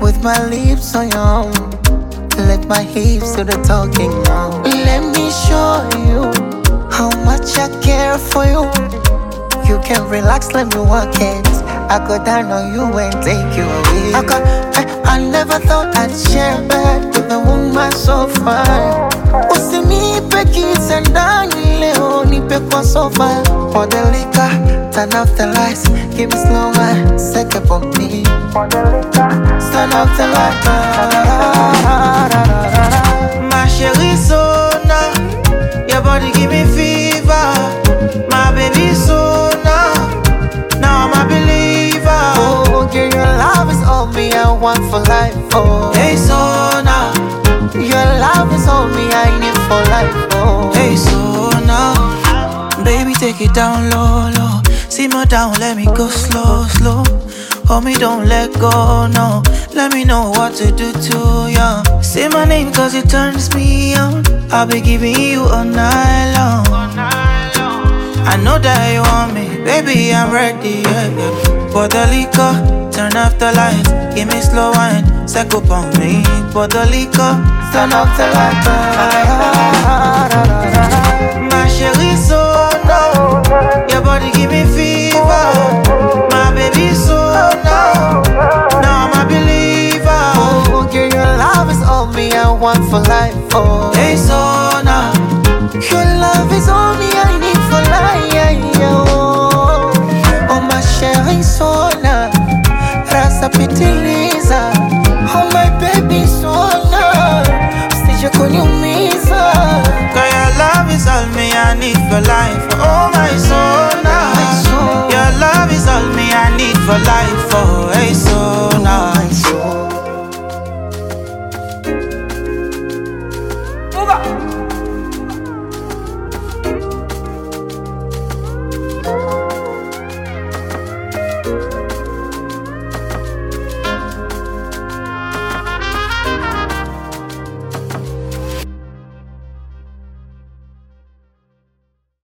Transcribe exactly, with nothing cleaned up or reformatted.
with my lips on your own. Let my hips do the talking now. Let me show you how much I care for you. You can relax, let me work it. I go down on you and take you away. I, got, I, I never thought I'd share a bed with a woman so fine. Usinipe kisa ndani leo, nipe kwa sofa. For the liquor, turn off the lights, give me slow wine, second for me. For the liquor, turn off the lights. My chérie Sona, your body give me fever. My baby Sona, now I'm a believer. Oh, girl, your love is all me, I want for life. Oh, Hey Sona, your love is all me, I need for life. Oh, hey Sona, baby take it down low, low. Simmer down, let me go slow, slow. Hold me, don't let go, no. Let me know what to do to you. Say my name cause it turns me on. I'll be giving you all night long. I know that you want me, baby, I'm ready, yeah, yeah. Pour the liquor, turn off the lights, give me slow wine, set up on me. Pour the liquor, turn off the lights. my chérie Sona, your body give me fever. My baby Sona, now I'm a believer. Oh, girl, your love is all me, I want for life. Oh, Hey Sona, your love is all me, I need for life. Oh, oh my chérie Sona, rasa pitiliza. Oh my baby Sona, usije kuniumiza. girl, your love is all me I need for life. Oh my Sona, your love is all me I need for life.